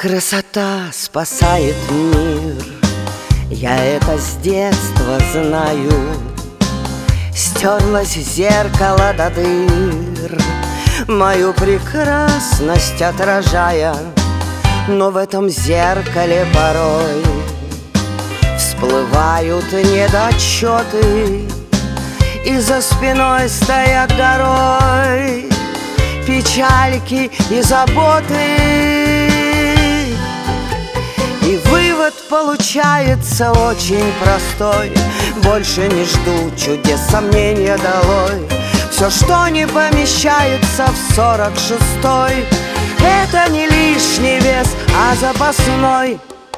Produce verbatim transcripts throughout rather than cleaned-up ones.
Красота спасает мир, я это с детства знаю. Стерлось зеркало до дыр, мою прекрасность отражая. Но в этом зеркале порой всплывают недочеты, и за спиной стоят горой печальки и заботы. И вывод получается очень простой: больше не жду чудес, сомнения долой. Все, что не помещается в сорок шестой, это не лишний вес, а запасной.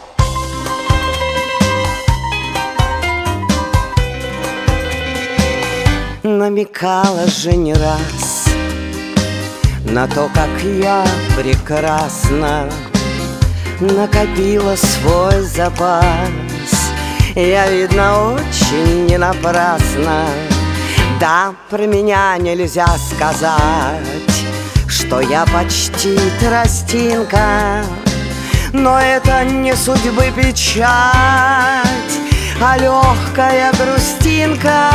Намекала же не раз на то, как я прекрасна, накопила свой запас. Я, видно, очень не напрасно. Да, про меня нельзя сказать, что я почти тростинка, но это не судьбы печать, а легкая грустинка.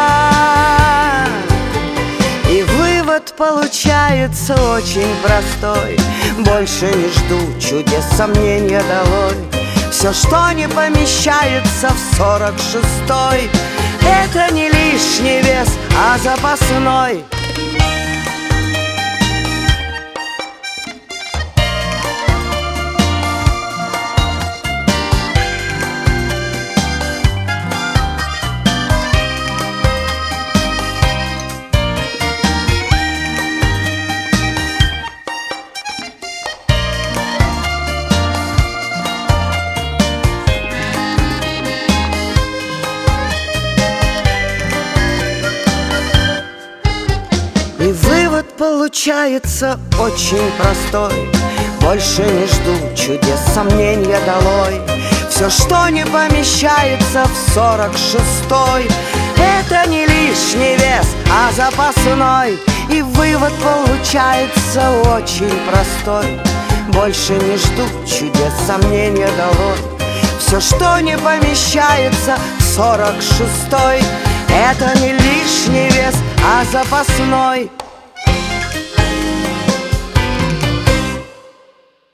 И вывод получается очень простой: больше не жду чудес, сомнения долой. Все, что не помещается в сорок шестой, это не лишний вес, а запасной. И вывод получается очень простой: больше не жду чудес, сомнения долой. Все, что не помещается в сорок шестой, это не лишний вес, а запасной. И вывод получается очень простой: больше не жду чудес, сомнения долой. Все, что не помещается в сорок шестой, это не лишний вес, а запасной.